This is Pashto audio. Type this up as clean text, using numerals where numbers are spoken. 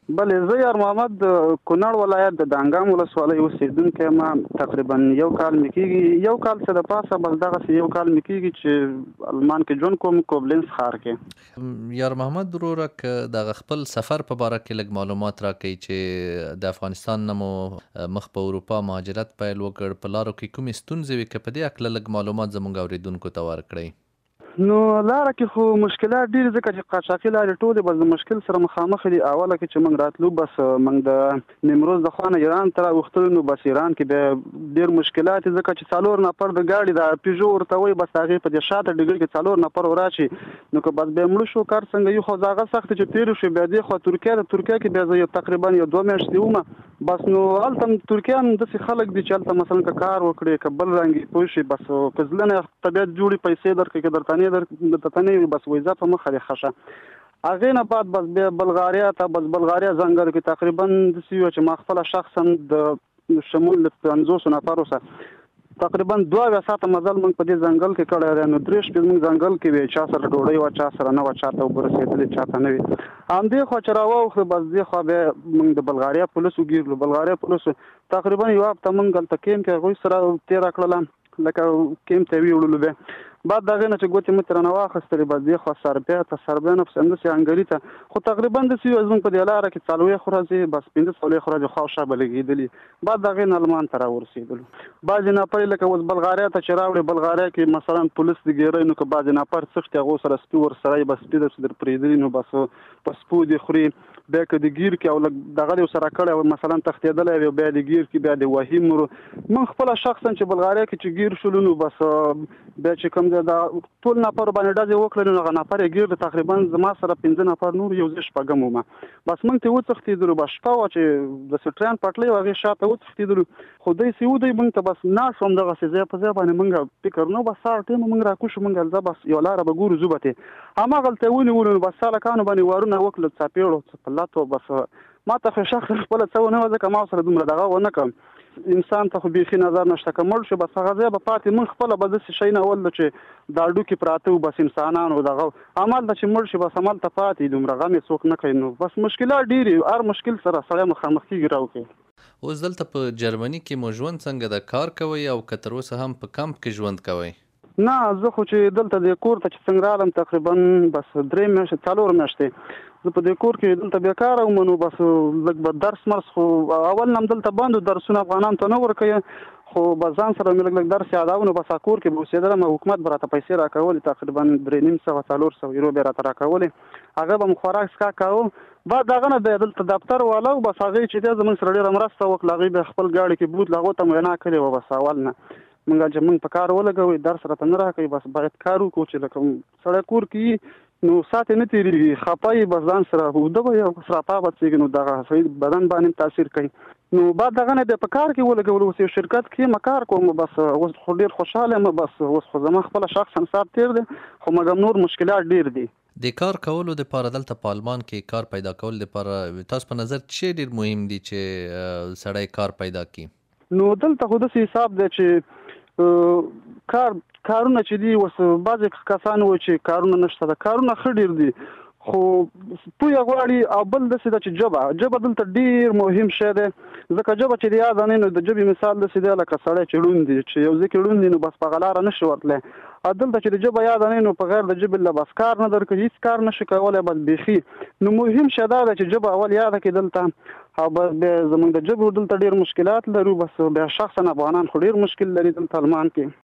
بلې زه یار محمد د کونړ ولایت د دانګام ولسوالۍ اوسېدونکی یم. تقریبا یو کال مې کېږي، یو کال څه د پاسه بس دغسې یو کال مې کېږي چې المان کې ژوند کوم، کوبلینز ښار کې. یار محمد وروره که دغه خپل سفر په باره کې لږ معلومات راکړئ چې د افغانستان نه مو مخ په اروپا مهاجرت پیل وکړ، په لارو کې کومې ستونزې وې، که په دې هکله لږ معلومات زموږ اورېدونکو ته ورکړئ. نو لاره کې خو مشکلات ډېر، ځکه چې قاچاقي لارې ټولې بس د مشکل سره مخامخ دي. اوله کې چې موږ راتلو بس موږ د نیمروز د خوا نه ایران ته راوښتلو، نو بس ایران کې بیا ډېر مشکلات دي، ځکه چې 4 نفر د ګاډي د پیژو ورته وایي، بس هغې په دې شاته ډګر کې 4 نفر وراشي، نو که بس بیا مړه شو کار څنګه یو خو هغه سخت چې تېر شو. بیا دې خوا ترکیه، د ترکیه کې بیا زه تقریبا یو 2 میاشتې ومه. بس نو هلته ترکیه هم داسې خلک دي چې هلته مثلا که کار وکړي که بل رنګ پوه شي، بس که زړه نه طبیعت جوړي پیسې درکړي، که درته نه وي بس ویزه په مخه دې ښه شه. هغې نه بعد بس بیا بلغاریا ته، بس بلغاریا ځنګل کې تقریبا داسې وه چې ما خپله شخصا د شمول د 50 نفرو سره تقریبا 2 ساعته مزل موږ په دې ځنګل کې کړی دی. نو 3 شپې موږ ځنګل کې وې، چا سره ډوډۍ وه، چا سره نه وه، چا ته اوبه رسېدلې، چا ته نه وي. همدې خوا چې راواوښتو بس دې خوا بیا موږ د بلغاریا پولیسو ګیرلو. بلغاریا پولیسو تقریبا یو هفته موږ هلته کیمپ کې هغوی سره تېره کړله، لکه کیمپ ته یې ویوړلو. بیا بعد د هغې نه چې ګوتې مې ترې نه واخیستلې بس دې خوا سربیا ته، سربیا نه پسې همداسې انګري ته، خو تقریبا داسې وي زموږ په دې لاره کې 4 ورځې بس 15 ورځې خوا شا به لګېدلي. بعد د هغې نه المان ته راورسېدلو. بعضې نفر لکه اوس بلغاریا ته چې راوړې، بلغاریا کې مثلا پولیس د ګیرئ، نو که بعضې نفر څښتي هغو سره سپي ورسره بس سپي درپسې در پرېږدلي، نو بس په سپو دې خوري. بیا که د ګیر کې او لږ دغه دې ورسره کړی او مثلا تښتېدلی وي، بیا د ګیر کې بیا د وهیم مرو. موږ خپله شخصا چې بلغاریا کې چې ګیر شولو، نو بس بیا چې کوم دی دا ټول نفر باندې ډزې وکړلې، نو هغه نفر یې ګیر تقریبا زما سره 15 نفر نور، یو زه شپږم ومه. بس موږ ته وتښتېدلو، بس شپه وه چې داسې ټرین پټلۍ وه، هغې شاته وتښتېدلو. خو داسې ودی موږ ته بس ناست وم دغسې ځای په ځای باندې، موږ فکر نه، بس سهار ټیمه موږ راکوشو، موږ هلته بس یوه لاره به ګورو ځو به تې هماغلته یې ونیولو. نو بس سالکانو باندې وارونه وکړل، څپېړو په لتو. بس ما ته خو شخصا خپله څه ونه وه، ځکه ما سره دومره دغه ونه کړم. انسان ته خو بیخي نظر نشته، که مړ شو بس هغه ځای به پاتې. موږ خپله به داسې شی نه ول چې دا ډوکې پراته وو، بس انسانانو دغه همالته چې مړ شي بس همالته پاتې، دومره غم یې څوک نه کوي. نو بس مشکلات ډېر دي، هر مشکل سره سړی مخامخ کېږي راوکړي. اوس دلته په جرمني کې مو ژوند څنګه ده؟ کار کوئ او که تر اوسه هم په کمپ کې ژوند کوئ؟ نه، زه خو چې دلته د کور ته چې څنګه رالم تقریبا بس 3 میاشتې 4 میاشتې زه په دې کور کې دلته بېکاره وم. نو بس لږ به درس مرس، خو اول نه هم دلته بند و، درسونه افغانانو ته نه ورکوي، خو بس ځان سره مې لږ درس یادوه. نو بس کور کې به اوسېدلم، حکومت به راته پیسې راکولې، تقریبا 3,500 400 یورو به یې راته راکولې، هغه به مو خوراک څښاک کوو. بعد دغه نه بیا دلته دفتر والا و، بس هغې چې دی زموږ سره ډېره مرسته وکړه، هغوی بیا خپل ګاډي کې بوتلو، هغو ته مو وینا کړې وه بس اول نه موږ چې موږ په کار ولګوئ، درس راته نه راکوي، بس باید کار وکړو چې لکه سړی کور کې نو ساعت یې نه تېرېږي، خفه یې بس ځان سره اوده به یې او سراپا به څېږي، نو دغه صحیح بدن باندې تاثیر کوي. نو بعد دغه نه بیا په کار کې ولګولو، اوس یو شرکت کې یم کار کوم، بس اوس خو ډېر خوشحاله یم. بس اوس خو زما خپله شخصا ساعت تېر دی، خو مګر نور مشکلات ډېر دي. د کار کولو دپاره دلته په آلمان کې کار پیدا کولو دپاره تاسو په نظر څه ډېر مهم دي چې سړی کار پیدا کړي؟ نو دلته خو داسې حساب دی چې کارونه چې دي اوس بعضې کسان وایي چې کارونه نشته ده، کارونه ښه ډېر دي، خو پوهه غواړي. او بل داسې ده چې ژبه دلته ډېر مهم شی دی، ځکه ژبه چې د یاده نه، نو د ژبې مثال داسې دی لکه سړی چې ړوند دی، چې یو ځای کې ړوند دی نو بس په هغه لاره نه شي ورتلی. دلته چې د ژبه یاده نه، نو په غیر د ژبې له بس کار نه درکوي، هېڅ کار نه شي کولی بس بیخي. نو مهم شی دا ده چې ژبه اول یاده کړي دلته، او بس بیا زموږ د ژبې دلته ډېر مشکلات لرو. بس بیا شخصا افغانان خو ډېر مشکل لري دلته آلمان کې.